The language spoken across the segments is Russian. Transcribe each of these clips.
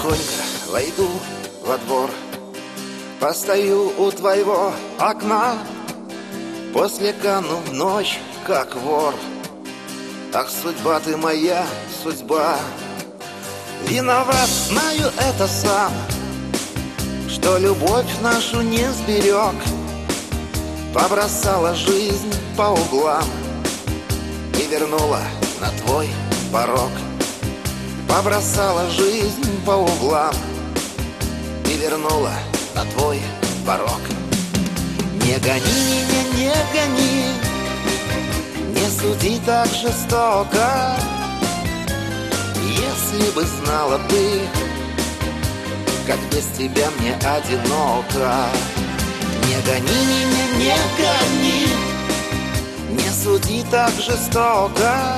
тихонько войду во двор, постою у твоего окна, после кану в ночь, как вор. Ах, судьба ты моя, судьба, виноват, знаю это сам, что любовь нашу не сберег. Побросала жизнь по углам и вернула на твой порог. Побросала жизнь по углам и вернула на твой порог. Не гони меня, не гони, не суди так жестоко. Если бы знала ты, как без тебя мне одиноко. Не гони меня, не гони, не суди так жестоко.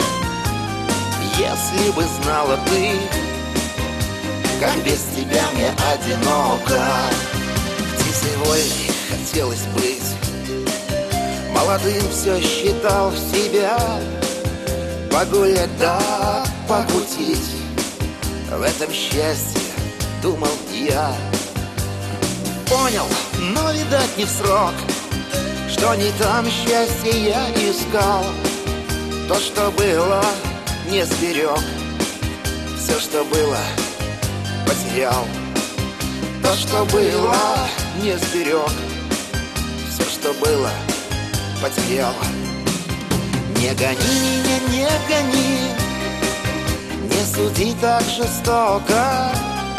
Если бы знала ты, как без тебя мне одиноко. Птицей вольной хотелось быть, молодым все считал себя, погулять да покутить, в этом счастье думал я. Понял, но, видать, не в срок, что не там счастье я искал. То, что было, не сберег, все, что было, потерял. То, что было, не сберег, все, что было, потерял. Не гони меня, не гони, не суди так жестоко.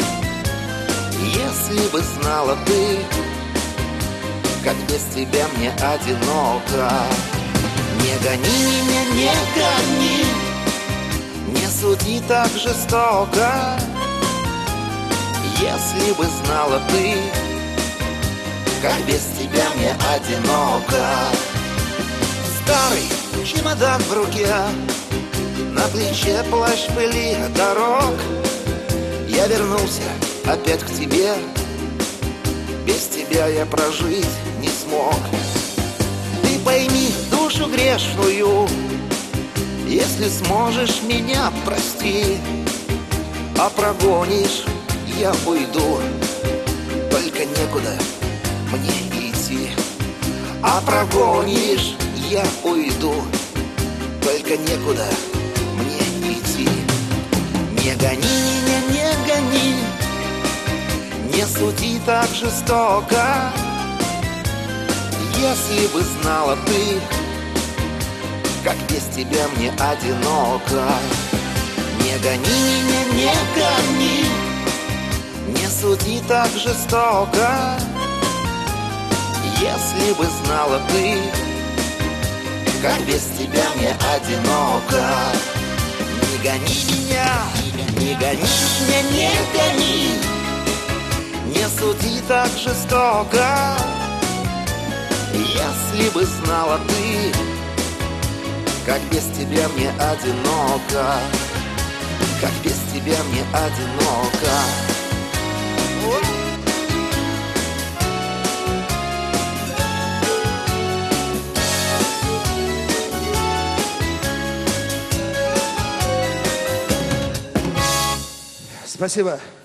Если бы знала ты, как без тебя мне одиноко. Не гони меня, не гони, не суди так жестоко. Если бы знала ты, как без тебя мне одиноко. Старый чемодан в руке, на плече плащ пыли дорог. Я вернулся опять к тебе, без тебя я прожить не смог. Ты пойми душу грешную, если сможешь меня прости, а прогонишь, я уйду, только некуда мне идти. А прогонишь, я уйду, только некуда мне идти. Не гони меня, не гони, не суди так жестоко. Если бы знала ты, как без тебя мне одиноко. Не гони меня, не гони, не суди так жестоко. Если бы знала ты, как без тебя мне одиноко. Не гони меня, не гони меня, не гони, не суди так жестоко. Если бы знала ты, как без тебя мне одиноко. Как без тебя мне одиноко. Спасибо.